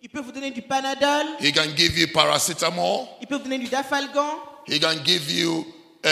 Il peut vous donner du Panadol. He can give you paracetamol. Il peut vous donner du Dafalgan. He can give you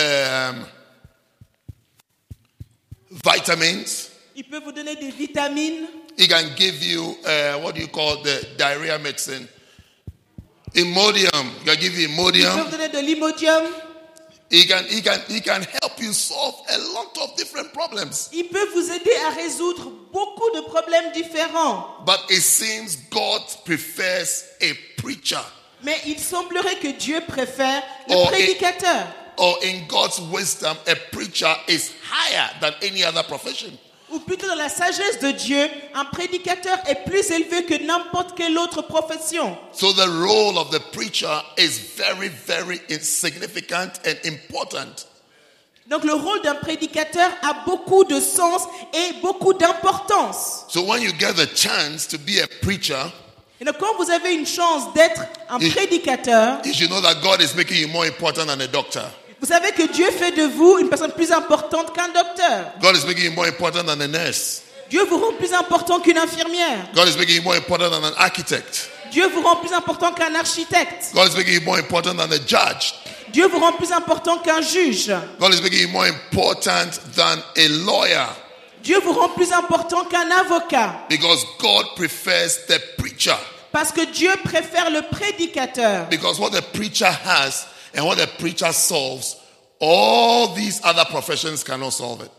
vitamins. Il peut vous donner des vitamines. He can give you what do you call the diarrhea medicine? Imodium. He can give you Il peut Imodium. vous donner de l'Imodium. He can help you solve a lot of different problems. Il peut vous aider à résoudre beaucoup de problèmes différents. But it seems God prefers a preacher. Mais il semblerait que Dieu préfère le Oh, prédicateur. Or in God's wisdom, a preacher is higher than any other profession. Ou plutôt dans la sagesse de Dieu, un prédicateur est plus élevé que n'importe quelle autre profession. So the role of the preacher is very, very insignificant and important. Donc le rôle d'un prédicateur a beaucoup de sens et beaucoup d'importance. So when you get the chance to be a preacher, Et donc quand vous avez une chance d'être un prédicateur, you should know that God is making you more important than a doctor. vous savez que Dieu fait de vous une personne plus importante qu'un docteur. God is making you more important than a nurse. Dieu vous rend plus important qu'une infirmière. God is making you more important than an architect. Dieu vous rend plus important qu'un architecte. God is making you more important than a judge. Dieu vous rend plus important qu'un juge. God is making you more important than a lawyer. Dieu vous rend plus important qu'un avocat. Because God prefers the preacher. Parce que Dieu préfère le prédicateur. Because what the preacher has and what the preacher solves, all these other professions cannot solve it.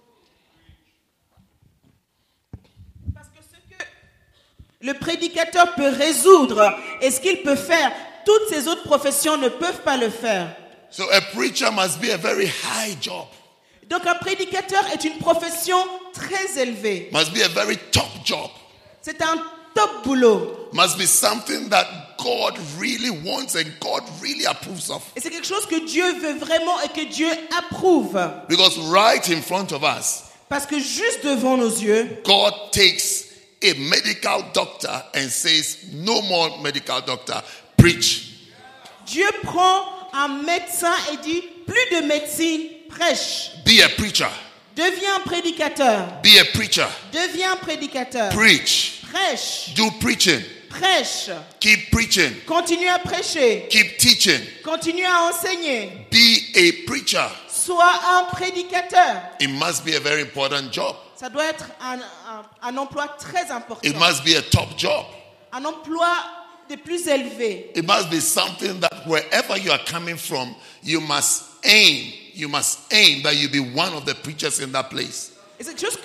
Parce que ce que le prédicateur peut résoudre et ce qu'il peut faire, toutes ces autres professions ne peuvent pas le faire. So a preacher must be a very high job. Donc un prédicateur est une profession très élevée. Must be a very top job. C'est un top boulot. Must be something that God really wants and God really approves of. Et c'est quelque chose que Dieu veut vraiment et que Dieu approuve. Because right in front of us, Parce que juste devant nos yeux, God takes a medical doctor and says, no more medical doctor, preach. Dieu prend un médecin et dit, plus de médecine, prêche. Be a preacher. Deviens un prédicateur. Be a preacher. Deviens un prédicateur. Preach. Prêche. Do preaching. Prêche. Keep preaching. Continue à prêcher. Keep teaching. Continue à enseigner. Be a preacher. Sois un prédicateur. It must be a very important job. Ça doit être un emploi très important. It must be a top job. Un emploi des plus élevés. It must be something that wherever you are coming from, you must aim. You must aim that you be one of the preachers in that place. Et c'est quelque chose que,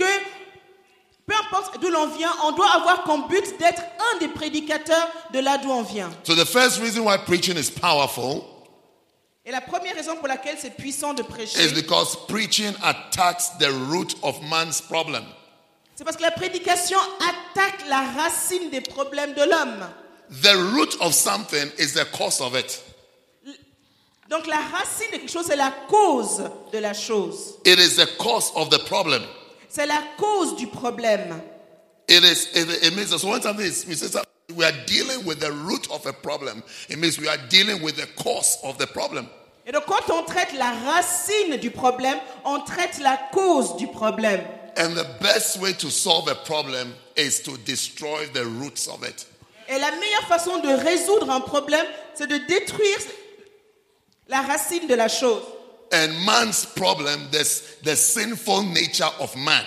peu importe d'où l'on vient, on doit avoir comme but d'être un des prédicateurs de là d'où on vient. So the first reason why preaching is powerful Et la première raison pour laquelle c'est puissant de prêcher, is because preaching attacks the root of man's problem. c'est parce que la prédication attaque la racine des problèmes de l'homme. The root of something is the cause of it. Donc la racine de quelque chose, c'est la cause de la chose. It is the cause of the problem. C'est la cause du problème. It means that so when something is, we are dealing with the root of a problem. It means we are dealing with the cause of the problem. Et donc quand on traite la racine du problème, on traite la cause du problème. And the best way to solve a problem is to destroy the roots of it. Et la meilleure façon de résoudre un problème, c'est de détruire la racine de la chose. And man's problem, the sinful nature of man,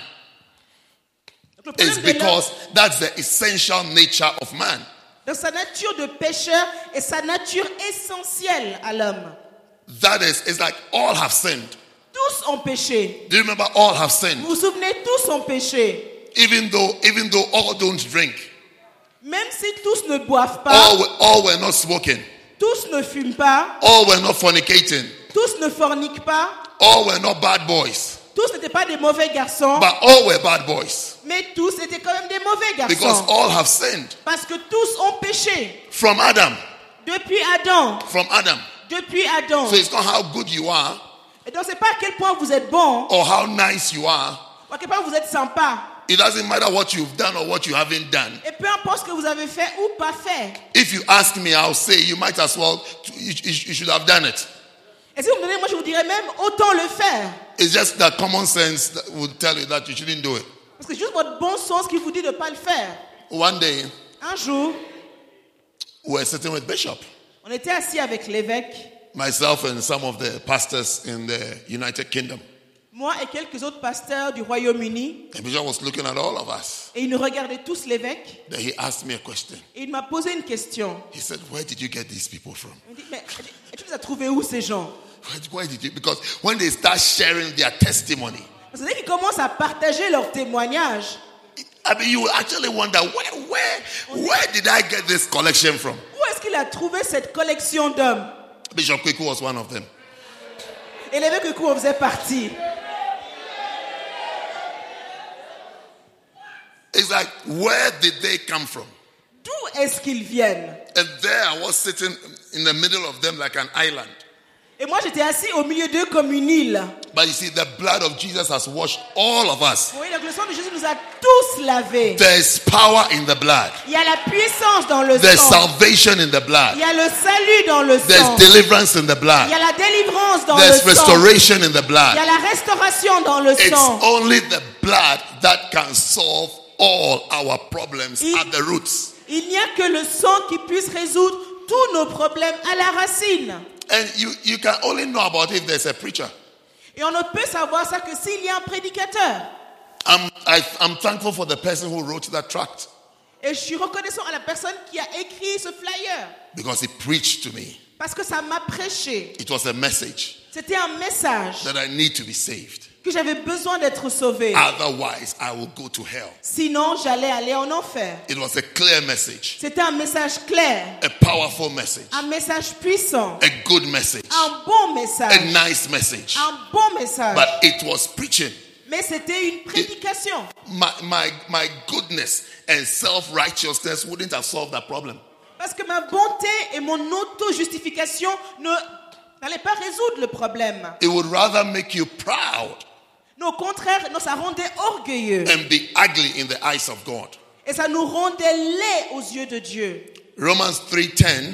Donc, le is problème de l'homme, because that's the essential nature of man. dans sa nature de pécheur et sa nature essentielle à l'homme. That is, it's like all have sinned. Tous ont péché. Do you remember all have sinned? Vous vous souvenez, tous ont péché. Even though all don't drink, Même si tous ne boivent pas, all were not smoking, tous ne fument pas, all were not fornicating, tous ne forniquent pas, all were not bad boys, tous n'étaient pas des mauvais garçons, but all were bad boys. mais tous étaient quand même des mauvais Because garçons. all have sinned. Parce que tous ont péché. From Adam. Depuis Adam. From Adam. Depuis Adam. So it's not how good you are Et donc c'est pas à quel point vous êtes bon, or how nice you are. ou à quel point vous êtes sympa. It doesn't matter what you've done or what you haven't done. Et peu importe ce que vous avez fait ou pas fait. If you ask me, I'll say you might as well, you should have done it. Et si vous me donnez, moi je vous dirais même autant le faire. It's just that common sense that would tell you that you shouldn't do it. Parce que c'est juste votre bon sens qui vous dit de ne pas le faire. One day, Un jour, were sitting with Bishop. On était assis avec l'évêque, Myself and some of the pastors in the United Kingdom. moi et quelques autres pasteurs du Royaume-Uni, The Bishop was looking at all of us. et ils nous regardaient tous l'évêque, Then he asked me a question. et il m'a posé une question. He said, "Where did you get these people from? Il m'a dit, mais tu les as trouvés où ces gens? Where did you?" Because when they start sharing their testimony, Parce que dès qu'ils commencent à partager leurs témoignages, I mean, you actually wonder, where did I get this collection from? où est-ce qu'il a trouvé cette collection d'hommes? Bishop Kweku was one of them. Et l'évêque Kweku en faisait partie. It's like, where did they come from? D'où est-ce qu'ils viennent? And there I was sitting in the middle of them like an island. Et moi j'étais assis au milieu d'eux comme une île. But you see, the blood of Jesus has washed all of us. Oui, le sang de Jésus nous a tous lavés. There is power in the blood. Il y a la puissance dans le There's sang. salvation in the blood. Il y a le salut dans le There's sang. deliverance in the Il y blood. a la délivrance dans There's le sang. restoration in the Il blood. y a la restauration dans le It's sang. only the blood that can solve all our problems Il- at the roots. Il n'y a que le sang qui puisse résoudre tous nos problèmes à la racine. And you can only know about it if there's a preacher. Et on ne peut savoir ça que s'il y a un prédicateur. I'm thankful for the person who wrote that tract Et je suis reconnaissant à la personne qui a écrit ce flyer. because he preached to me. Parce que ça m'a prêché. It was a message C'était un message that I need to be saved. que j'avais besoin d'être sauvé. Otherwise, I will go to hell. Sinon, j'allais aller en enfer. It was a clear message, C'était un message clair, a powerful message, un message puissant, a good message, un bon a message, nice message. un bon message. But it was preaching. Mais c'était une prédication. My goodness and self-righteousness wouldn't have solved that problem. Parce que ma bonté et mon auto-justification n'allaient pas résoudre le problème. It would rather make you proud Non, au contraire, non, ça rendait orgueilleux. and be ugly in the eyes of God. Et ça nous rendait laids aux yeux de Dieu. Romans 3:10,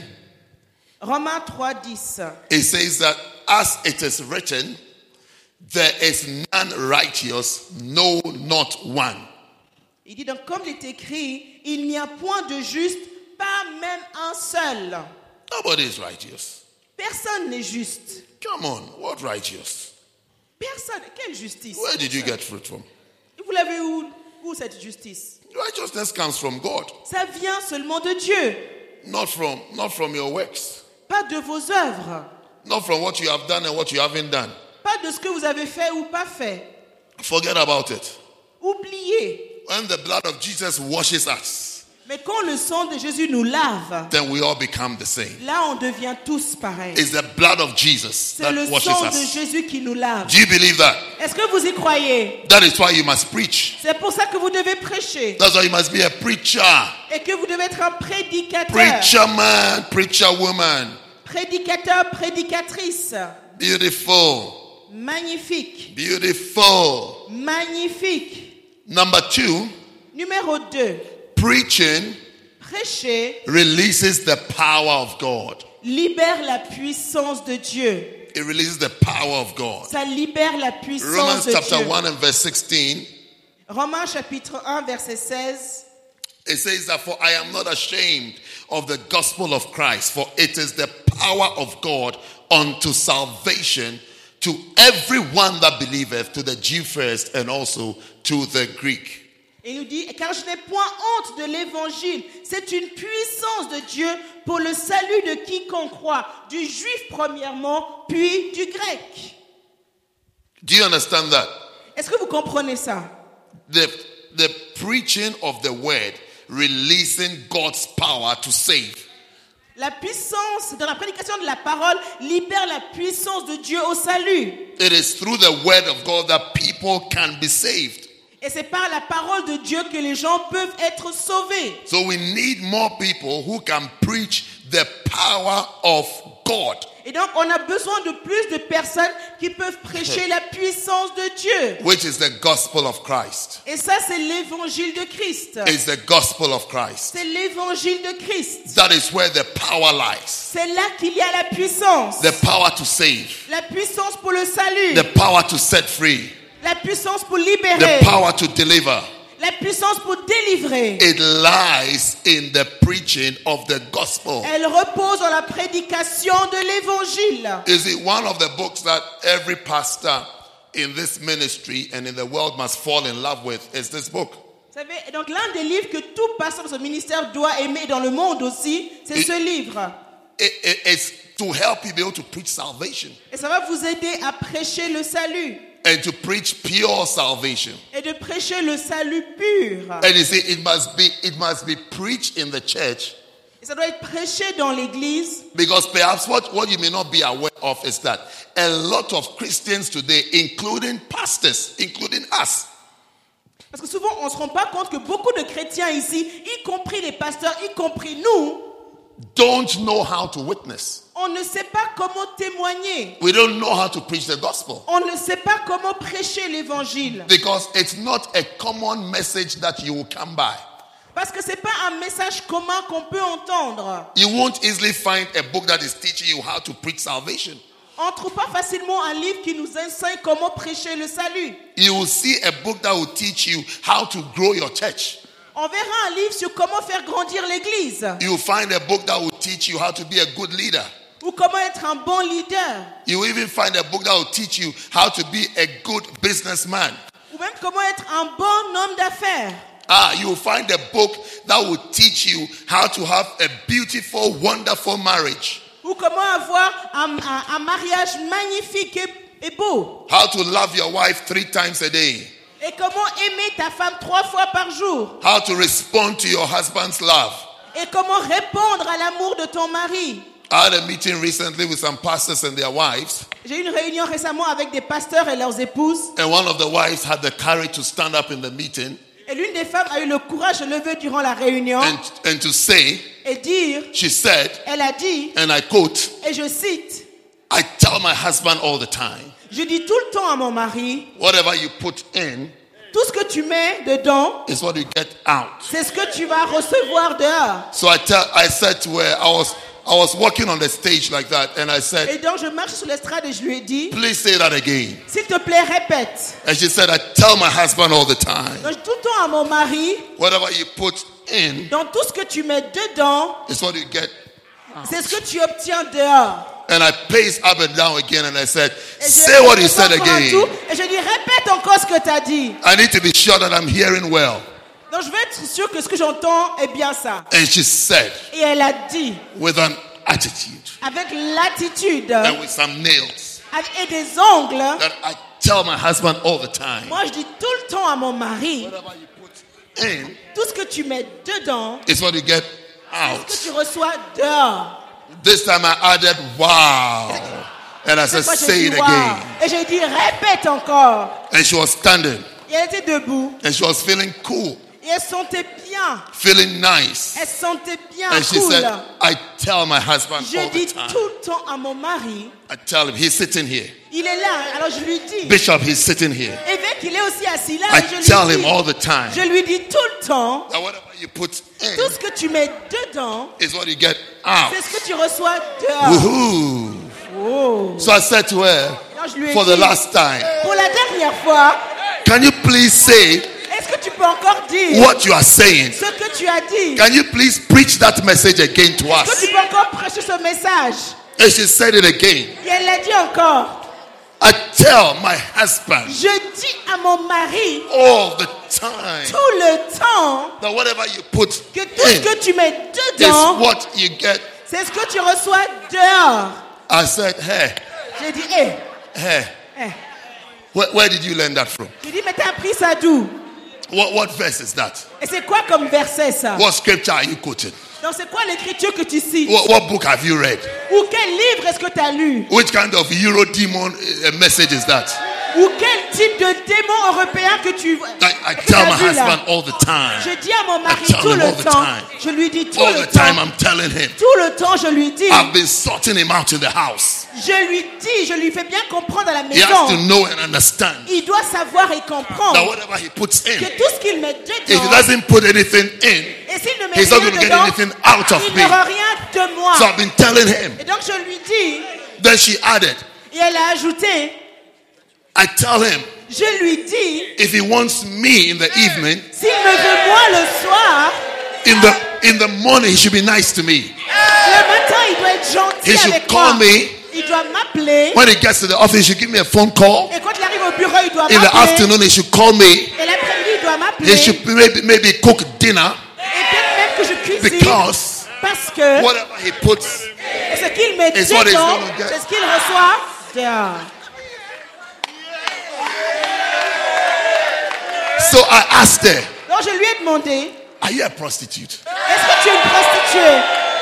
Romains 3:10. it says that as it is written, there is none righteous, no, not one. Il dit donc, comme il est écrit, il n'y a point de juste, pas même un seul. Nobody is righteous. Personne n'est juste. Come on, what righteous? Personne. Quelle justice? Where did you get fruit from? Vous l'avez où cette justice? Righteousness comes from God, Ça vient seulement de Dieu, not from your works, pas de vos œuvres, not from what you have done and what you haven't done. pas de ce que vous avez fait ou pas fait. Forget about it. Oubliez. When the blood of Jesus washes us, Mais quand le sang de Jésus nous lave, then we all become the same. là on devient tous pareils. It's the blood of Jesus C'est that le washes sang de us. Jésus qui nous lave. Do you believe that? Est-ce que vous y croyez? That is why you must preach. C'est pour ça que vous devez prêcher That's why you must be a preacher. et que vous devez être un prédicateur. Preacher man, preacher woman. Prédicateur, prédicatrice. Beautiful. Magnifique. Beautiful. Magnifique. Number 2, Numéro 2. preaching Prêcher releases the power of God. libère la puissance de Dieu. It releases the power of God. Ça libère la puissance Romans de chapter Dieu. 1 and verse 16, Romains chapitre 1 verset 16. it says that, for I am not ashamed of the gospel of Christ, for it is the power of God unto salvation to everyone that believeth, to the Jew first and also to the Greek. Et il nous dit, car je n'ai point honte de l'évangile. C'est une puissance de Dieu pour le salut de quiconque croit, du juif premièrement, puis du grec. Do you understand that? Est-ce que vous comprenez ça? The preaching of the word, releasing God's power to save. La puissance, dans la prédication de la parole, libère la puissance de Dieu au salut. It is through the word of God that people can be saved. Et c'est par la parole de Dieu que les gens peuvent être sauvés. So we need more people who can preach the power of God. Et donc, on a besoin de plus de personnes qui peuvent prêcher la puissance de Dieu. Which is the gospel of Christ. Et ça, c'est l'évangile de Christ. It's the gospel of Christ. C'est l'évangile de Christ. That is where the power lies. C'est là qu'il y a la puissance. The power to save. La puissance pour le salut. The power to set free. La puissance pour The libérer. power to deliver. La puissance pour délivrer, It lies in the preaching of the gospel. elle repose dans la prédication de l'évangile. You see, one of the books that every pastor in this ministry and in the world must fall in love with is this book. Vous savez, donc l'un des livres que tout pasteur de ce ministère doit aimer dans le monde aussi, c'est ce livre. It's to help you be able to preach salvation Et ça va vous aider à prêcher le salut. and to preach pure salvation. Et de prêcher le salut pur. And you see, it must be preached in the church, Et ça doit être prêché dans l'église. because perhaps what you may not be aware of is that a lot of Christians today, including pastors, including us, Parce que souvent, on ne se rend pas compte que beaucoup de chrétiens ici, y compris les pasteurs, y compris nous, don't know how to witness. on ne sait pas comment témoigner. We don't know how to preach the gospel, On ne sait pas comment prêcher l'évangile. because it's not a common message that you will come by. Parce que ce n'est pas un message commun qu'on peut entendre. You won't easily find a book that is teaching you how to preach salvation. On ne trouve pas facilement un livre qui nous enseigne comment prêcher le salut. You will see a book that will teach you how to grow your church. On verra un livre sur comment faire grandir l'église. You will find a book that will teach you how to be a good leader. Ou comment être un bon leader. You will even find a book that will teach you how to be a good businessman. Ou même comment être un bon homme d'affaires. You will find a book that will teach you how to have a beautiful, wonderful marriage. Ou comment avoir un mariage magnifique et beau. How to love your wife 3 times a day. Et comment aimer ta femme 3 fois par jour. How to respond to your husband's love. Et comment répondre à l'amour de ton mari. I had a meeting recently with some pastors and their wives. J'ai eu une réunion récemment avec des pasteurs et leurs épouses. And one of the wives had the courage to stand up in the meeting Et l'une des femmes a eu le courage de lever durant la réunion and to say, et dire, she said, elle a dit, and I quote, et je cite, I tell my husband all the time, je dis tout le temps à mon mari, whatever you put in tout ce que tu mets dedans, is what you get out. c'est ce que tu vas recevoir dehors. So I said to her, I was walking on the stage like that, and I Et said, donc je marche sur l'estrade et je lui ai dit, please say that again. s'il te plaît, répète. And she said, I tell my husband all the time, Donc tout le temps à mon mari, whatever you put in dans tout ce que tu mets dedans, is what you get. c'est ce que tu obtiens dehors. And I paced up and down again, and I said, Et je say what you said encore un again. tour, et je dis, répète encore ce que tu as dit. I need to be sure that I'm hearing well. Donc je veux être sûr que ce que j'entends est bien ça. And she said, Et elle a dit, with an attitude avec l'attitude and with some nails, et des ongles, that I tell my husband all the time, moi je dis tout le temps à mon mari, whatever you put in tout ce que tu mets dedans, is what you get c'est out. ce que tu reçois dehors. This time I added, wow. And I said, Moi, j'ai say dit, it wow. again. Et j'ai dit, répète encore. And she was standing, Et elle était debout. and she was feeling cool, Et elle sentait bien. feeling nice. Elle sentait bien And she cool. said, I tell my husband Je all the dis time. tout le temps à mon mari, I tell him, he's sitting here. il est là. Alors je lui dis, Bishop, he's sitting here. évêque, il est aussi assis là. I Et tell him all the time je lui dis tout le temps, that whatever you put tout in ce que tu mets dedans, is what you get out. c'est ce que tu reçois dehors. Woohoo. Oh. So I said to her, Alors je lui ai for the dit, last time, pour la dernière fois, can you please say est-ce que tu peux encore dire what you are saying? ce que tu as dit? Can you please preach that message again to Est-ce que us? tu peux encore prêcher ce message? And she said it again. Et elle l'a dit encore. I tell my husband Je dis à mon mari all the time tout le temps that whatever you put que tout ce in que tu mets is dedans, what you get. c'est ce que tu reçois dehors. I said, hey, J'ai dit, hé, hey, hé. where did you learn that from? J'ai dit, mais t'as appris ça d'où? What verse is that? Et c'est quoi comme verset ça? What scripture are you quoting? Donc c'est quoi l'écriture que tu cites? What book have you read? Ou quel livre est-ce que tu as lu? Which kind of Euro demon message is that? Ou quel type de démon européen que tu I que tell t'as my vu là? husband all the time. Je dis à mon mari I tell tout him all le the temps, time. je lui dis tout All le the time temps, I'm telling him. tout le temps je lui dis, I've been sorting him out in the house. je lui dis, je lui fais bien comprendre à la He has to maison. know and understand Il doit savoir et that comprendre whatever he puts in, que tout ce qu'il met if he dedans, doesn't put anything in, et s'il ne met he's not rien going to get dedans, anything out of il me. n'aura rien de moi. So I've been telling him. Et donc je lui dis, Then she added, et elle a ajouté, I tell him Je lui dis, if he wants me in the evening, s'il me veut moi le soir, in the morning, he should be nice to me. le matin, il doit être gentil He should avec call moi. me. Il doit m'appeler. When he gets to the office, he should give me a phone call. Et quand il arrive au bureau, il doit In the m'appeler. afternoon, he should call me. Et l'après-midi, il doit m'appeler. He should maybe cook dinner, Et peut-être même que je cuisine. because Parce que whatever he puts, ce qu'il met It's what he's dedans, gonna get. c'est ce qu'il reçoit dehors. so I asked her, Donc je lui ai demandé, are you a prostitute? est-ce que tu es une prostituée?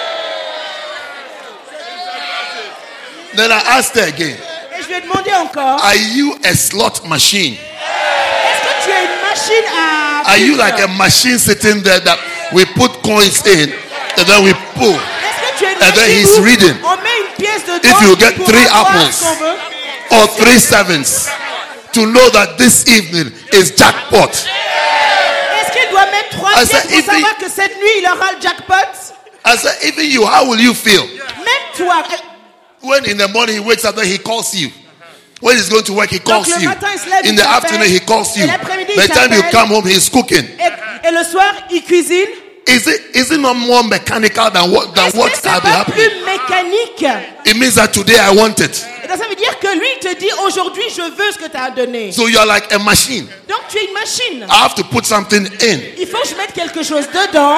Then I asked her again, Et je lui ai demandé encore, are you a slot machine? est-ce que tu es une machine à... Are you pizza? like a machine sitting there that we put coins in and then we pull? Est-ce que tu es une And then machine he's où reading. on met une pièce dedans If you get pour 3 avoir apples ce qu'on veut? or 3 sevens to know that this evening is jackpot? Est-ce qu'il doit mettre 3 I pièces said, pour savoir que cette nuit il aura le jackpot? I said, even you, how will you feel? Même toi. When in the morning he wakes up, then he calls you. When he's going to work, he calls le you. matin, il se lève, In il the t'appelle. afternoon, he calls you. Et l'après-midi, By il the time you t'appelle. come home, he's cooking. Et le soir, il cuisine. Is it not more mechanical than what Est-ce what's que c'est pas happening? plus mécanique? It means that today I want it. Et donc ça veut dire que lui, il te dit aujourd'hui, je veux ce que tu as donné. So you're like a machine. Donc tu es une machine. I have to put something in. Il faut que je mette quelque chose dedans.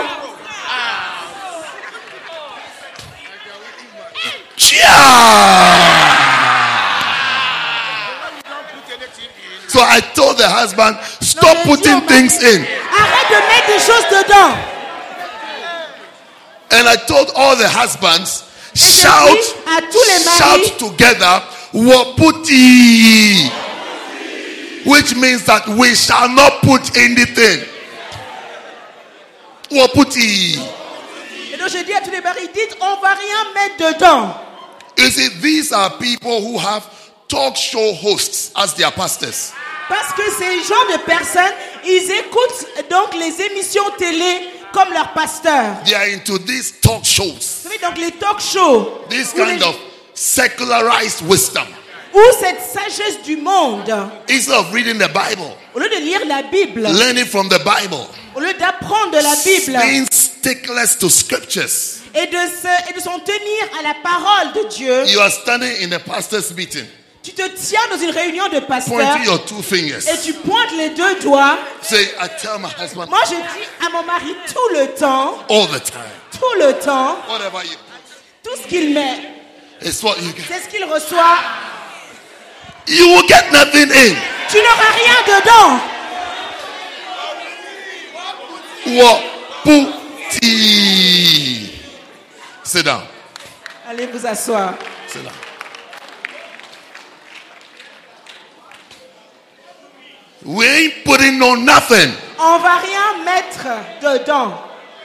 So I told the husband, stop Non, mais putting Dieu, things in. Arrête de mettre des choses dedans. And I told all the husbands, dit à tous les maris, shout together, Waputi. Which means that we shall not put anything. Waputi. Et donc je dis à tous les maris, dites, on va rien mettre dedans. You see, these are people who have talk show hosts as their pastors. Parce que ces genres de personnes, ils écoutent donc les émissions télé comme leur pasteur. They are into these talk shows. Vous savez, donc les talk shows. This Où kind les- of secularized wisdom. Où cette sagesse du monde, Instead of reading the Bible, au lieu de lire la Bible, learning from the Bible, au lieu d'apprendre de la Bible being sticklers to scriptures, et de s'en tenir à la parole de Dieu, you are standing in a pastor's meeting, tu te tiens dans une réunion de pasteurs pointing your 2 fingers. et tu pointes les 2 doigts. Say, I tell my husband Moi, je dis à mon mari tout le temps, all the time, whatever you tout ce qu'il met, it's what you get. c'est ce qu'il reçoit. You will get nothing in. Tu n'auras rien dedans. Waputi. Sit down. Allez vous asseoir. Sit down. We ain't putting on nothing. On va rien mettre dedans.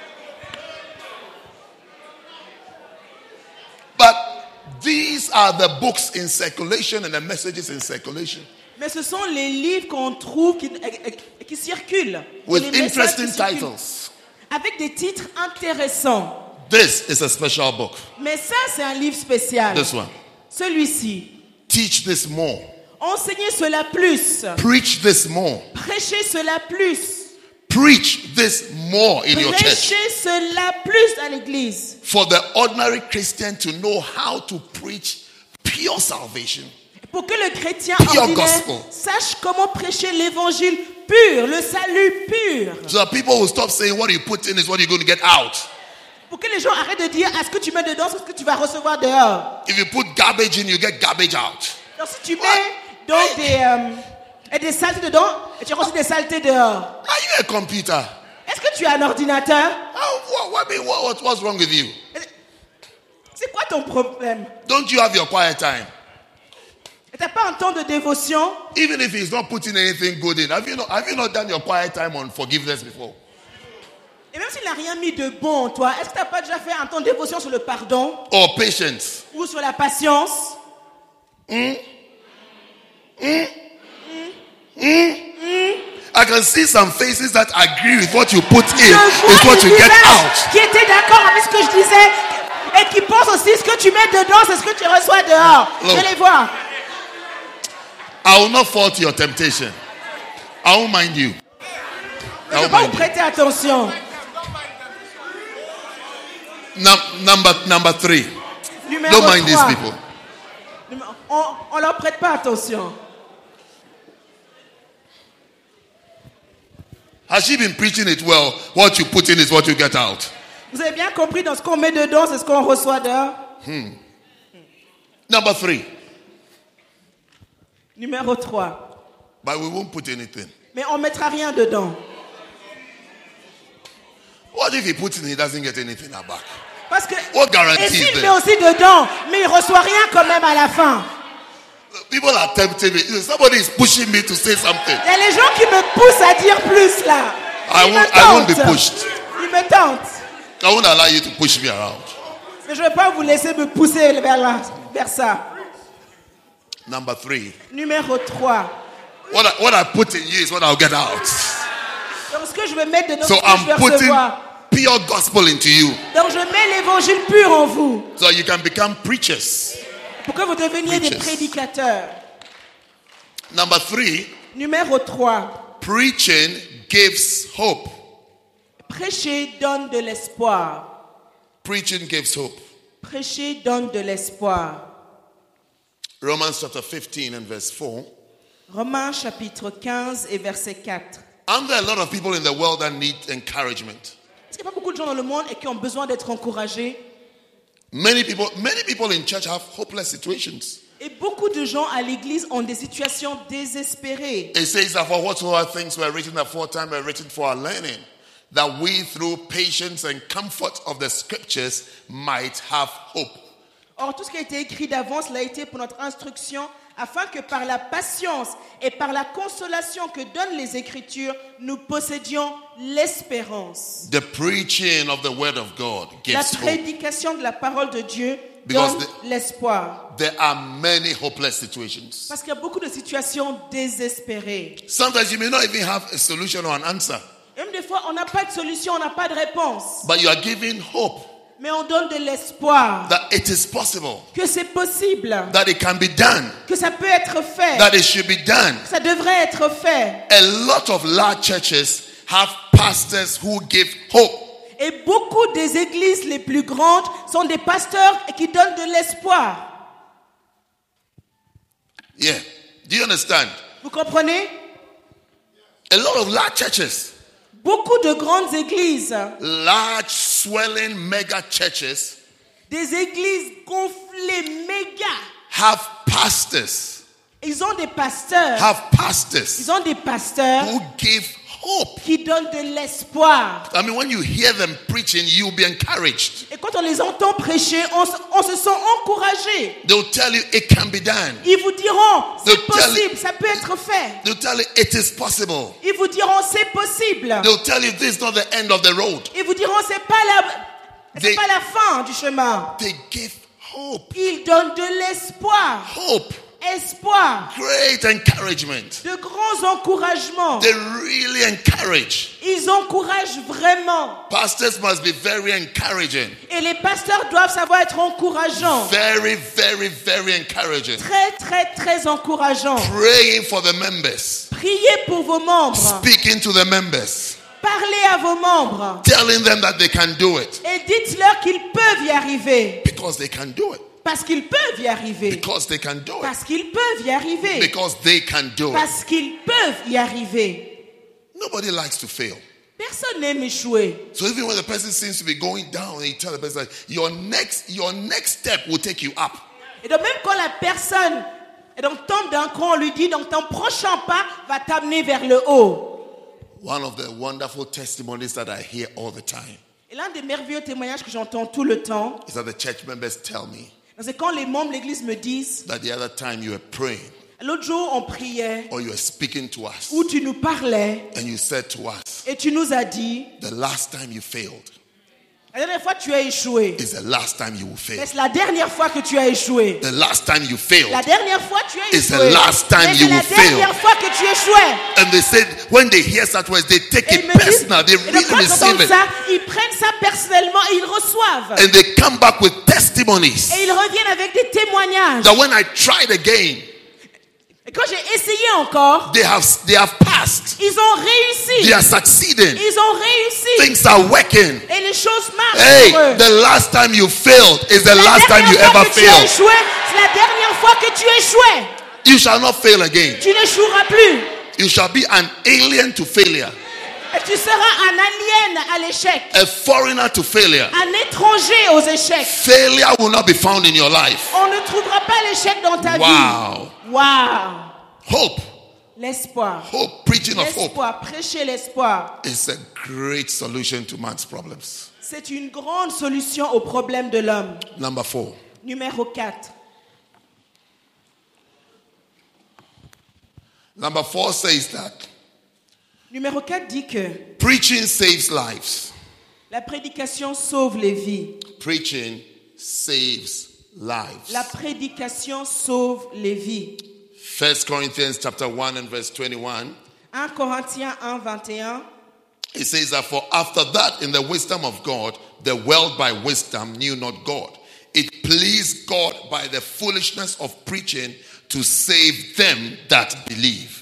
But these are the books in circulation and the messages in circulation Mais ce sont les livres qu'on trouve qui circulent. Et with les messages qui interesting circulent. titles. Avec des titres intéressants. This is a special book. Mais ça, c'est un livre spécial. This one. Celui-ci. Teach this more. Enseignez cela plus. Preach this more. Prêchez cela plus. Preach this more in your church. Prêchez cela plus à l'église. For the ordinary Christian to know how to preach pure salvation. Pour que le chrétien Pure ordinaire gospel. sache comment prêcher l'évangile pur, le salut pur. So that people will stop saying what you put in is what you're going to get out. Pour que les gens arrêtent de dire, à ce que tu mets dedans, c'est ce que tu vas recevoir dehors. If you put garbage in, you get garbage out. Donc si tu mets donc des saletés dedans, et tu reçois des saletés dehors. Are you a computer? Est-ce que tu as un ordinateur? What's wrong with you? C'est quoi ton problème? Don't you have your quiet time? Et t'as pas un temps de dévotion? Even if he's not putting anything good in, have you not done your quiet time on forgiveness before? Et même s'il n'a rien mis de bon en toi, est-ce que t'as pas déjà fait un temps de dévotion sur le pardon? Or patience? Ou sur la patience? I can see some faces that agree with what you put in Je vois is what des you get visages out. qui étaient d'accord avec ce que je disais et qui pensent aussi ce que tu mets dedans, c'est ce que tu reçois dehors. Look. Je les vois. I will not fall to your temptation. I won't mind you. Je ne vais pas vous prêter attention. Number 3. Numéro Don't mind 3. these people. On leur prête pas attention. Has she been preaching it well? What you put in is what you get out. Vous avez bien compris, dans ce qu'on met dedans, c'est ce qu'on reçoit dehors. Number 3. Numéro 3. But we won't put anything. Mais on ne mettra rien dedans. What if he puts in, he doesn't get anything back? Parce que, What guarantee et is s'il there? met aussi dedans, mais il ne reçoit rien quand même à la fin. People are tempting me. Somebody is pushing me to say something. Il y a les gens qui me poussent à dire plus là. I won't be pushed. Ils me tentent. I won't allow you to push me around. Mais je ne vais pas vous laisser me pousser vers ça. Number 3. Numéro 3. What I put in you is what I'll get out. Donc ce que je vais mettre dedans, So c'est ce que je vais I'm putting recevoir. pure gospel into you. Donc je mets l'évangile pur en vous. So you can become preachers. Pour que vous deveniez des Preachers. prédicateurs. Number 3. Numéro 3. Preaching gives hope. Prêcher donne de l'espoir. Preaching gives hope. Prêcher donne de l'espoir. Romans chapter 15 and verse 4. Romains chapitre 15 et verset 4. Aren't there a lot of people in the world that need encouragement? Est-ce qu'il n'y a pas beaucoup de gens dans le monde et qui ont besoin d'être encouragés? Many people in church have hopeless situations. Et beaucoup de gens à l'église ont des situations désespérées. It says that for whatsoever things were written aforetime were written for our learning, that we through patience and comfort of the scriptures might have hope. Or, tout ce qui a été écrit d'avance l'a été pour notre instruction, afin que par la patience et par la consolation que donnent les Écritures, nous possédions l'espérance. The preaching of the word of God La gives hope. prédication de la parole de Dieu Because donne l'espoir. There are many hopeless situations. Parce qu'il y a beaucoup de situations désespérées. Sometimes you may not even have a solution or an answer, Même des fois, on n'a pas de solution, on n'a pas de réponse. but you are giving hope Mais on donne de l'espoir that it is possible, que c'est possible, that it can be done, que ça peut être fait, that it should be done. que ça devrait être fait. A lot of large churches have pastors who give hope. Et beaucoup des églises les plus grandes sont des pasteurs qui donnent de l'espoir. Yeah. Do you understand? Vous comprenez? A lot of large churches, Beaucoup de grandes églises, large swelling mega churches, des églises gonflées, méga, have pastors, ils ont des pasteurs, ils ont des pasteurs who give hope. qui donnent de l'espoir. I mean, when you hear them preaching, you'll be encouraged. Et quand on les entend prêcher, on se sent encouragé. They'll tell you it can be done. Ils vous diront, c'est They'll tell possible, ça peut être fait. They'll tell you it is possible. Ils vous diront, c'est possible. They'll tell you this is not the end of the road. Ils vous diront, c'est pas la fin du chemin. They give hope. Ils donnent de l'espoir. Hope. Espoir. Great encouragement. De grands encouragements. They really encourage. Ils encouragent vraiment. Pastors must be very encouraging. Et les pasteurs doivent savoir être encourageants. Very, very, very encouraging. Très, très, très encourageants. Praying for the members. Priez pour vos membres. Speaking to the members. Parlez à vos membres. Telling them that they can do it. Et dites-leur qu'ils peuvent y arriver. Because they can do it. Parce qu'ils peuvent y arriver. Because they can do it. Parce qu'ils peuvent y arriver. Because they can do it. Parce qu'ils peuvent y arriver. Nobody likes to fail. Personne n'aime échouer. So even when the person seems to be going down, and you tell the person, your next step will take you up. Et donc même quand la personne tombe d'un cran, on lui dit, donc ton prochain pas va t'amener vers le haut. One of the wonderful testimonies that I hear all the time Et l'un des merveilleux témoignages que j'entends tout le temps, is that the church members tell me c'est quand les membres de l'église me disent, that the other time you were praying l'autre jour on priait, or you were speaking to us où tu nous parlais and you said to us, et tu nous as dit, the last time you failed la dernière fois tu as échoué. is the last time you will fail. Mais c'est la dernière fois que tu as échoué. The last time you failed La dernière fois tu as is échoué. the last time Mais you c'est la will fail. dernière fois que tu échouais. And they said, when they hear such words, they take Et it ils me disent, personal. They et donc really quand ils receive entendent it. ça, ils prennent ça personnellement et ils reçoivent. And they come back with testimonies Et ils reviennent avec des témoignages. that when I tried again, Et quand j'ai essayé encore, they have passed. ils ont réussi. They are succeeding. Ils ont réussi. Things are working. Et les choses marchent Hey, pour eux. the last time you failed is the La last time you dernière fois ever que tu as failed. échoué, c'est la dernière fois que tu échouais. You shall not fail again. Tu n'échoueras plus. You shall be an alien to failure, Et tu seras un alien à l'échec. a foreigner to failure. Un étranger aux échecs. Failure will not be found in your life. On ne trouvera pas l'échec dans ta Wow. vie. Waouh. Hope, L'espoir. hope, preaching of hope L'espoir. Prêcher l'espoir. is a great solution to man's problems. C'est une grande solution aux problèmes de l'homme. Number 4. Numéro 4. Number 4 says that Numéro 4 dit que preaching saves lives. la prédication sauve les vies. Preaching saves lives. La prédication sauve les vies. 1 Corinthians chapter 1 and verse 21. 1 Corinthiens 1, 21. It says that for after that in the wisdom of God, the world by wisdom knew not God. It pleased God by the foolishness of preaching to save them that believe.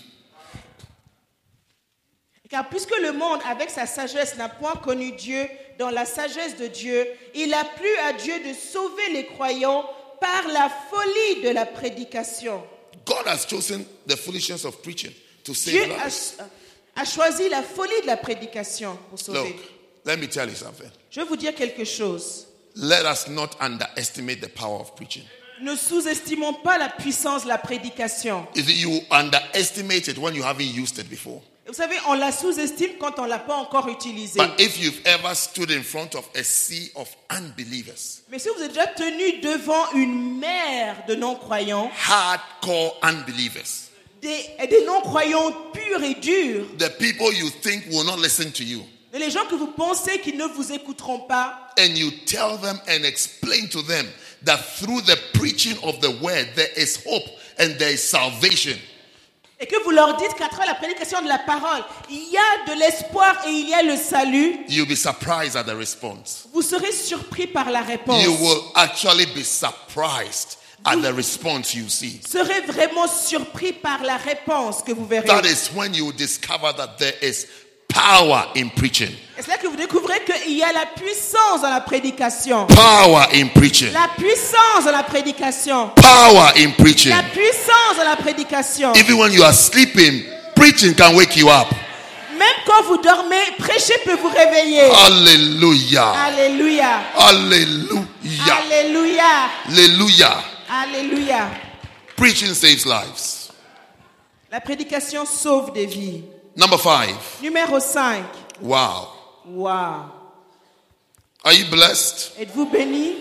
Car puisque le monde, avec sa sagesse, n'a point connu Dieu, dans la sagesse de Dieu, il a plu à Dieu de sauver les croyants par la folie de la prédication. God has chosen the foolishness of preaching to Dieu save lives. a choisi la folie de la prédication pour sauver. Look, let me tell you something. Je vais vous dire quelque chose. Let us not underestimate the power of preaching. Ne sous-estimons pas la puissance de la prédication. You underestimate it when you haven't used it before. Vous savez, on la sous-estime quand on ne l'a pas encore utilisée. But if you've ever stood in front of a sea of unbelievers, Mais si vous êtes déjà tenu devant une mer de non-croyants, hardcore unbelievers, des non-croyants purs et durs, the people you think will not listen to you, les gens que vous pensez qu'ils ne vous écouteront pas, and you tell them and explain to them that through the preaching of the word there is hope and there is salvation. et que vous leur dites qu'à travers la prédication de la parole, il y a de l'espoir et il y a le salut, You'll be surprised at the response. vous serez surpris par la réponse. You will actually be surprised at the response you see. Vous serez vraiment surpris par la réponse que vous verrez. That is when you discover that there is power in preaching. Et c'est là que vous découvrez qu'il y a la puissance dans la prédication. Power in preaching. La puissance dans la prédication. Power in preaching. La puissance dans la prédication. Even when you are sleeping, preaching can wake you up. Même quand vous dormez, prêcher peut vous réveiller. Hallelujah. Alléluia. Hallelujah. Alléluia. Hallelujah. Alléluia. Preaching saves lives. La prédication sauve des vies. Number 5. Numéro 5. Wow. Wow. Are you blessed? Êtes-vous bénis?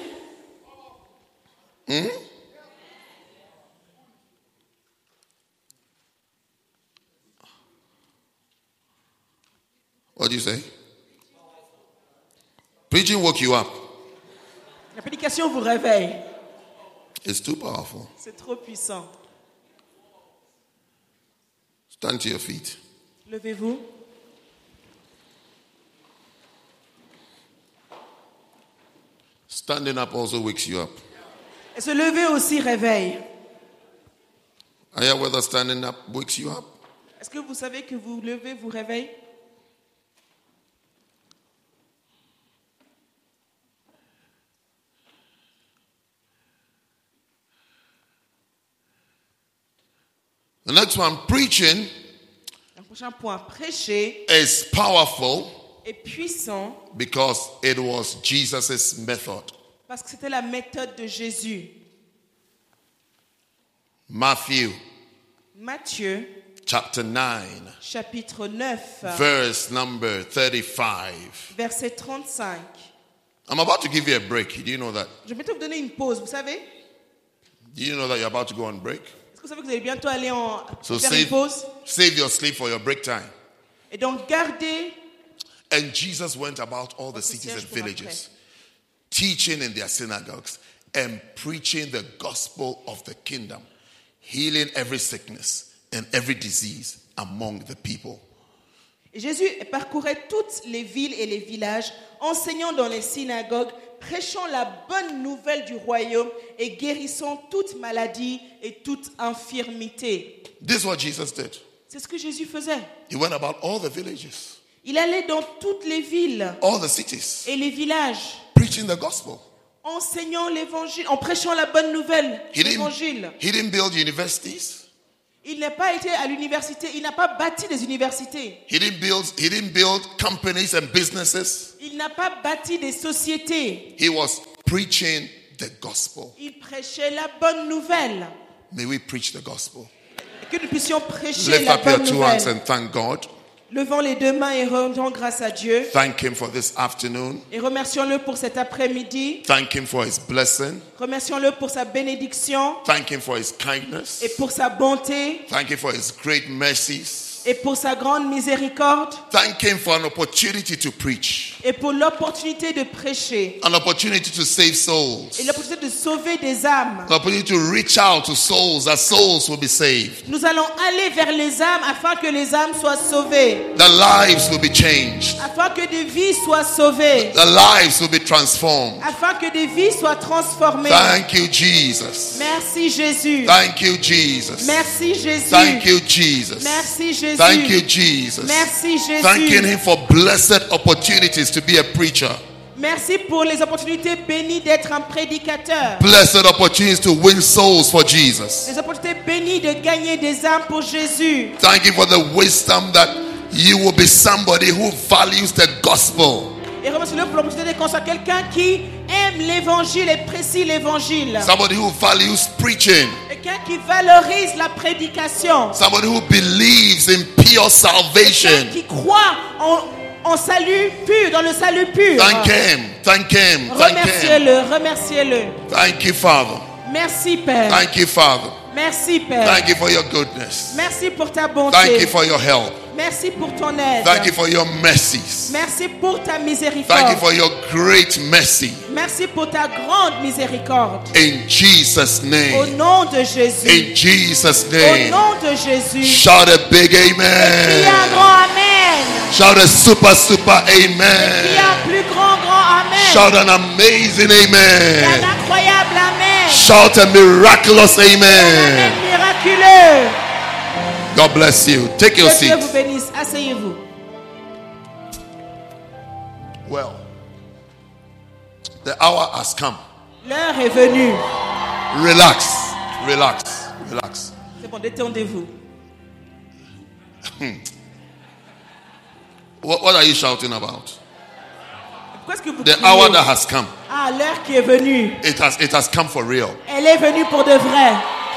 What do you say? Preaching woke you up. La prédication vous réveille. It's too powerful. C'est trop puissant. Stand to your feet. Levez-vous. Standing up also wakes you up. Et se lever aussi réveille. Are you aware that standing up wakes you up? Est-ce que vous savez que vous levez vous réveille? The next one, preaching Le prochain point, prêcher is powerful est puissant because it was Jesus' method. parce que c'était la méthode de Jésus. Matthew Matthieu, chapter 9, chapitre 9, verse number 35. verset 35. I'm about to give you a break. Do you know that? Je vais bientôt vous donner une pause, vous savez? Do you know that you're about to go on break? Est-ce que vous savez que vous allez bientôt aller So faire une pause? save your sleep for your break time. Et donc, gardez. And Jesus went about all the cities and villages, teaching in their synagogues and preaching the gospel of the kingdom, healing every sickness and every disease among the people. Et Jésus parcourait toutes les villes et les villages, enseignant dans les synagogues, prêchant la bonne nouvelle du royaume et guérissant toute maladie et toute infirmité. This is what Jesus did. C'est ce que Jésus faisait. He went about all the villages, Il allait dans toutes les villes all the cities, et les villages, preaching the gospel. enseignant l'évangile, en prêchant la bonne nouvelle, l'évangile. He didn't build universities. Il n'a pas été à l'université, il n'a pas bâti des universités. He didn't build companies and businesses. Il n'a pas bâti des sociétés. He was preaching the gospel. Il prêchait la bonne nouvelle. May we preach the gospel. Et que nous puissions prêcher Lift la up your bonne two hands nouvelle. and thank God. Levons les deux mains et rendons grâce à Dieu. Thank Him for this afternoon. Et remercions-le pour cet après-midi. Thank Him for His blessing. Remercions-le pour sa bénédiction Thank Him for His kindness. et pour sa bonté Thank Him for His great mercies. et pour sa grande miséricorde Thank Him for an opportunity to preach, et pour l'opportunité de prêcher an opportunity to save et souls, l'opportunité de sauver des âmes. an opportunity to reach out to souls, that souls will be saved, Nous allons aller vers les âmes afin que les âmes soient sauvées, that lives will be changed, afin que des vies soient sauvées, that lives will be transformed. afin que des vies soient transformées. Thank you, Jesus. Merci Jésus. Thank you, Jesus. Merci Jésus. Thank you, Jesus. Merci Jésus. Thank you, Jesus. Merci Jésus. Thanking Him for blessed opportunities to be a preacher, Merci pour les opportunités bénies d'être un prédicateur. blessed opportunities to win souls for Jesus. Les opportunités bénies de gagner des âmes pour Jésus. Thank you for the wisdom that you will be somebody who values the gospel. Et remercie-le pour l'opportunité qu'on soit quelqu'un qui aime l'évangile et précise l'évangile. Somebody who values preaching. Quelqu'un qui valorise la prédication. Somebody who believes in pure salvation. Quelqu'un qui croit en salut pur, dans le salut pur. Thank Him. Thank Him. Thank Him. Remerciez-le, remerciez-le. Thank you, Father. Merci Père. Thank you, Father. Merci Père. Thank you for your goodness. Merci pour ta bonté. Thank you for your help. Merci pour ton aide. Thank you for your mercies. Merci pour ta Thank you miséricorde. for your great mercy. Merci pour ta grande miséricorde. In Jesus' Au name. nom de Jésus. In Jesus' Au name. nom de Jésus. Shout a big Crie un amen. grand Amen. Shout a super Crie amen. un plus grand Amen. Shout an amazing Un amen. incroyable Amen. Shout a miraculous Un Amen amen. miraculeux. God bless you. Take your Que Dieu vous seat. bénisse. Asseyez-vous. Well, the hour has come. L'heure est venue. Relax. Relax. Relax. C'est bon, détendez-vous. What are you shouting about? Pourquoi est-ce que vous The criez? hour that has come. Ah, l'heure qui est venue. It has come for real. Elle est venue pour de vrai.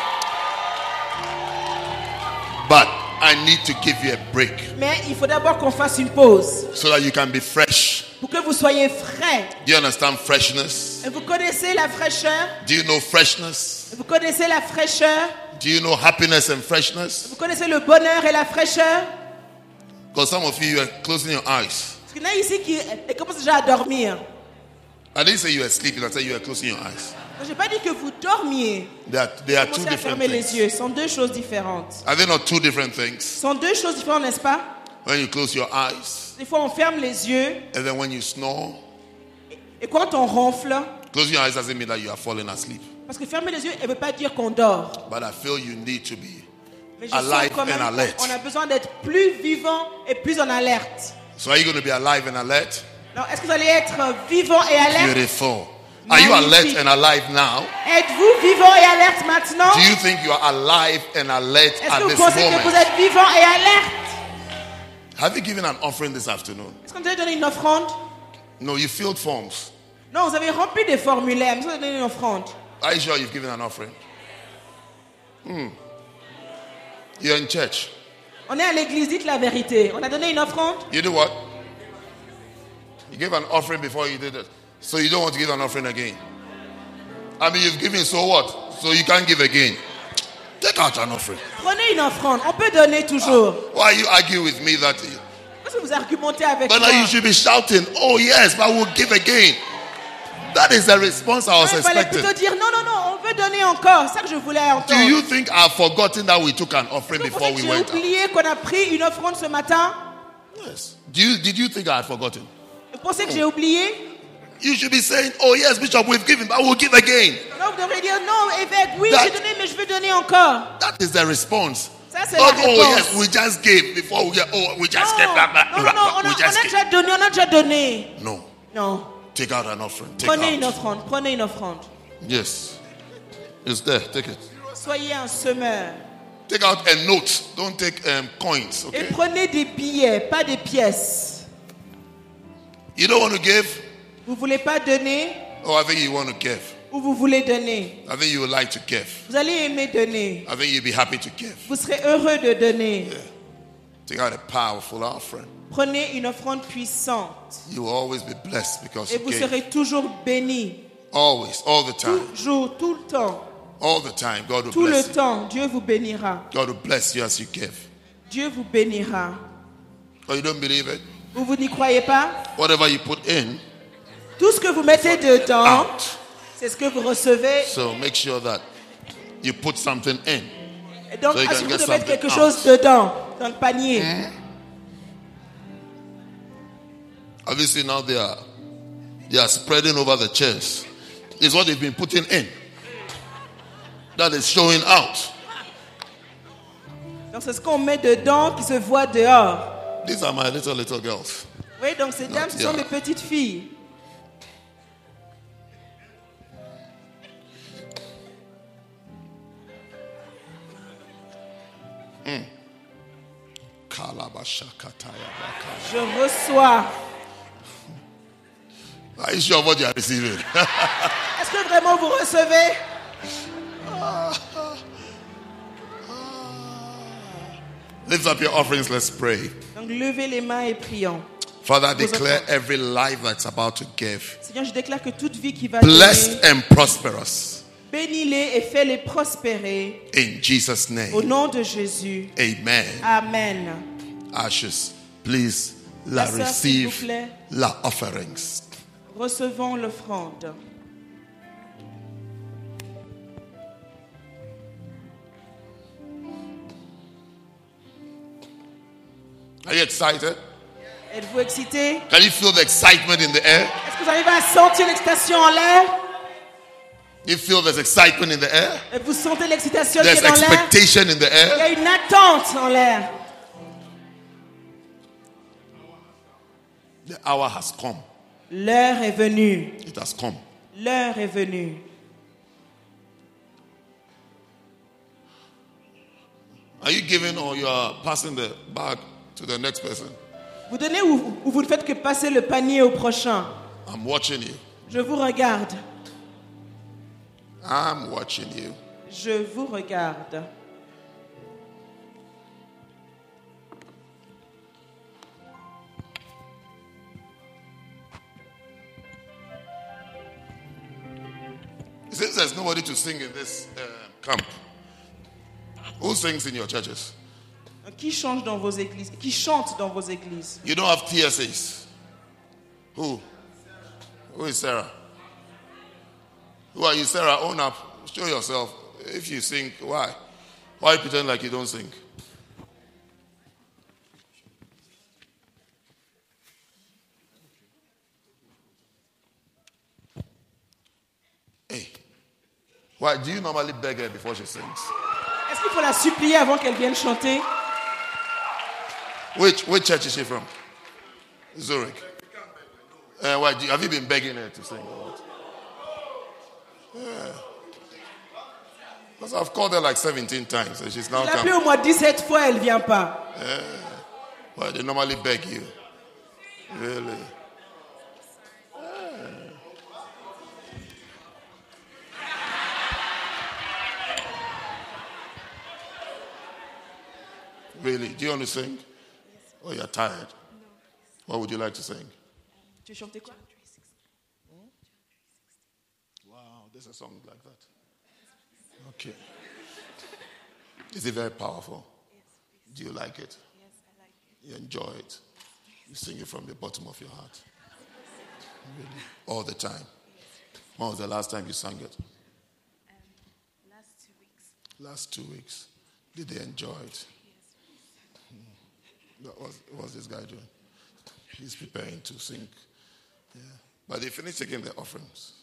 But I need to give you a break Mais il faut d'abord qu'on fasse une pause so that you can be fresh. pour que vous soyez frais. Do you understand freshness? Et vous connaissez la fraîcheur? Do you know freshness? Vous connaissez la fraîcheur? Do you know happiness and freshness? Vous connaissez le bonheur et la fraîcheur? Because some of you are closing your eyes. Parce qu'il y en a ici qui commencent déjà à dormir. I didn't say you were sleeping, I said you were closing your eyes. Je n'ai pas dit que vous dormiez. They are two Commencez à different fermer les things. yeux. Ce sont deux choses différentes. Are they not two different things? Ce sont deux choses différentes, n'est-ce pas? When you close your eyes Des fois, on ferme les yeux. and then when you snore, Et quand on ronfle, closing your eyes doesn't mean that you are falling asleep. parce que fermer les yeux, elle ne veut pas dire qu'on dort. But I feel you need to be. Mais je sens Alive quand même and alert. qu'on a besoin d'être plus vivant et plus en alerte. So are you going to be alive and alert? Alors, est-ce que vous allez être vivant et alerte? Beautiful. Are you alert and alive now? Êtes-vous vivant et alerte maintenant? Do you think you are alive and alert Est-ce at que vous this pensez que vous moment? êtes vivant et alerte? Have you given an offering this afternoon? Est-ce qu'on vous a donné une offrande? No, you filled forms. Non, vous avez rempli des formulaires, mais vous avez donné une offrande. Are you sure you've given an offering? You're in church. On est à l'église, dites la vérité. On a donné une offrande? You do what? You gave an offering before you did it. So you don't want to give an offering again. I mean, you've given, so what? So you can't give again. Take out an offering. Prenez une offrande. On peut donner toujours. Why are you arguing with me that? Parce que vous argumentez avec But moi. now you should be shouting, oh yes, but we'll give again. That is the response I was Il fallait expecting. plutôt dire non, non, non, on veut donner encore. C'est ça que je voulais Do entendre. you think I've forgotten that we took an offering Vous before pensez que we j'ai went out? oublié qu'on a pris une offrande ce matin? Yes. Did you think I had forgotten? Vous pensez que j'ai oublié? You should be saying, oh yes, Bishop, we've given, but we'll give again. Non, vous devriez dire, non, évêque, oui, That- j'ai donné, mais je veux donner encore. That is the response. Ça, c'est Not, la oh réponse. yes, we just gave before we get, oh, we just gave. Non, on We a just gave. déjà donné, on a déjà donné. No. Non. Take out an offering. Take Prenez une out. offrande, prenez une offrande. Yes. It's there. Take it. Soyez un semeur. Take out a note. Don't take coins. Et Okay. prenez des billets, pas des pièces. You don't want to give? Vous voulez pas donner Oh, I think you want to give. ou vous voulez donner? I think you would like to give. Vous allez aimer donner. I think you'd be happy to give. Vous serez heureux de donner. Take out a powerful offering. Prenez une offrande puissante. You will always be blessed because Et you vous gave. serez toujours bénis. Always, all the time. Toujours, tout le temps. All the time. God will Tout le bless you. temps, Dieu vous bénira. God will bless you as you give. Dieu vous bénira. Oh, you don't believe it? Ou vous n'y croyez pas? Whatever you put in, Tout ce que vous mettez dedans, out. c'est ce que vous recevez. So make sure that you put something in. Et donc, So you can assurez-vous get de mettre something quelque out. chose dedans, dans le panier. Have you seen now they are spreading over the chairs? It's what they've been putting in. That is showing out. Donc, c'est ce qu'on met dedans qui se voit dehors. These are my little girls. Oui, donc ces dames, ce sont yeah. mes petites filles. Je reçois. Are you sure of what you are receiving? Est-ce que vraiment vous recevez? Lift up your offerings, let's pray. Donc, levez les mains et prions. Father, I declare every life that's about to give Seigneur, je déclare que toute vie qui va blessed donner, and prosperous. bénis-les et fais-les prospérer. In Jesus' Au name. nom de Jésus. Amen. Amen. Ashes, please La sœur, s'il vous receive plaît. la offerings. Recevons l'offrande. Are you excited? Êtes-vous excité? Can you feel the excitement in the air? Est-ce que vous arrivez à sentir l'excitation en l'air? You feel there's excitement in the air? Et vous sentez l'excitation qui est There's dans l'air? expectation in the Il y air? a une attente en l'air. The hour has come. L'heure est venue. It has come. L'heure est venue. Are you giving or you are passing the bag to the next person? Vous donnez ou vous ne faites que passer le panier au prochain? I'm watching you. Je vous regarde. I'm watching you. Je vous regarde. Since there's nobody to sing in this camp, who sings in your churches? Qui change dans vos églises? Qui chante dans vos églises? You don't have TSAs. Who? Who is Sarah? Who are you, Sarah? Own up. Show yourself. If you sing, why? Why pretend like you don't sing? Hey, why do you normally beg her before she sings? Est-ce qu'il faut la supplier avant qu'elle vienne chanter? Which church is she from? Zurich. Why, have you been begging her to sing? Yeah. Because I've called her like 17 times and she's now Je l'ai appelée come. au moins 17 fois, elle ne vient pas. Well, they normally beg you. Really? Really? Do you want to sing? Oh, you're tired. What would you like to sing? Tu veux chanter quoi? Wow, there's a song like that. Okay. Is it very powerful? Do you like it? Yes, I like it. You enjoy it? You sing it from the bottom of your heart? Really? All the time? When was the last time you sang it? Last 2 weeks. Last 2 weeks. Did they enjoy it? What's this guy doing? He's preparing to sing. Yeah. But they finished taking the offerings.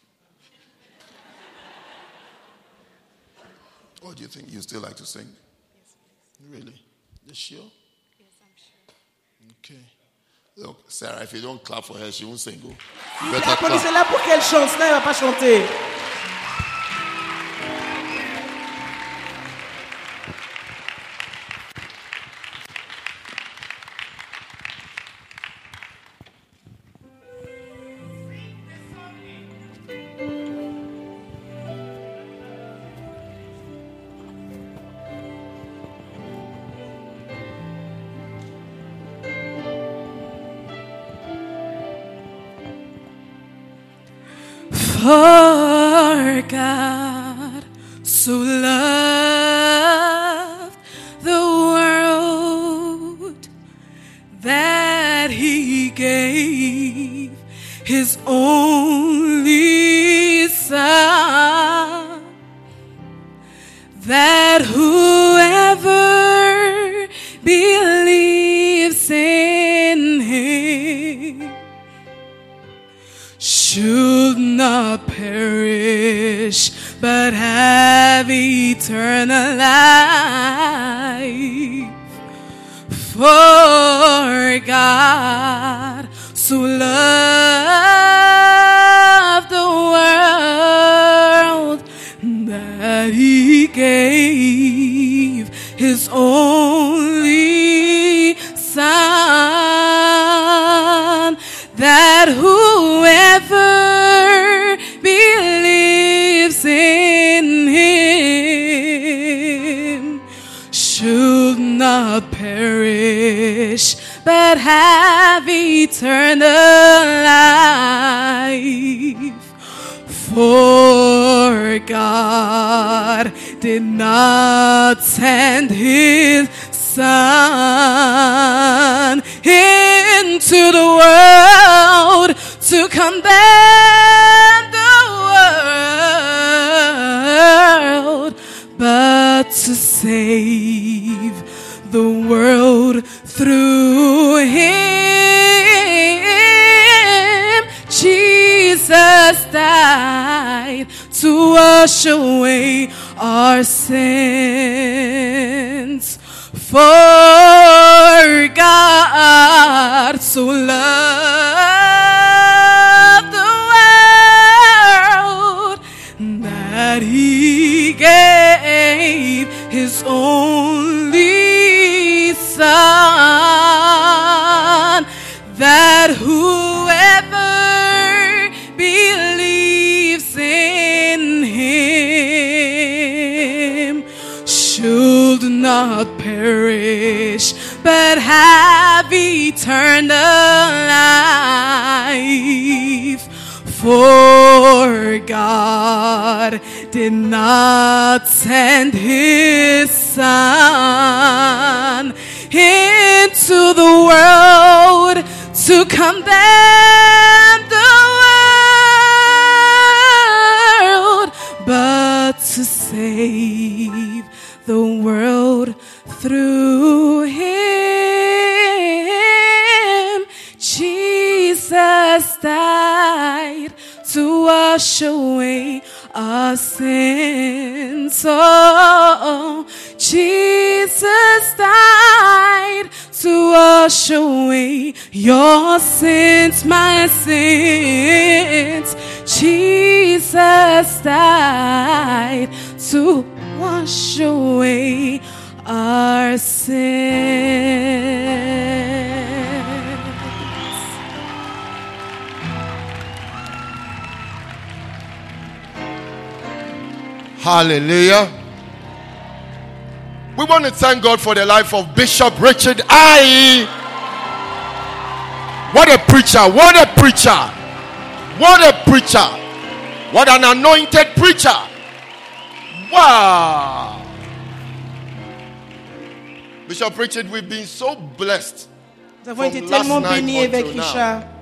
Or do you think you still like to sing? Yes, please. Really? You sure? Yes, I'm sure. Okay. Look, Sarah, if you don't clap for her, she won't sing. Go. Applaudissez-la pour qu'elle chante, sinon elle ne va pas chanter. For God so loved the world that he gave his only Son, that whoever believes in him should not perish, but have eternal life. For God so loved the world that he gave his only Son, that whoever believes in him should not perish, but have eternal life. For God did not send his Son into the world to condemn the world, but to save the world through him. Jesus died to wash away our sins. For God so loved the world that he gave his only Son, that whoever believes in him should not perish, but have eternal life. For God did not send his Son into the world to condemn the world, but to save the world through him. Jesus died to wash away our sins. Oh, Jesus died to wash away your sins, my sins. Jesus died to wash away our sins. Hallelujah. We want to thank God for the life of Bishop Richard I. What a preacher, what a preacher, what a preacher, what an anointed preacher. Wow. Bishop Richard, we've been so blessed. Nous avons été From last tellement night bénis avec until now. Richard.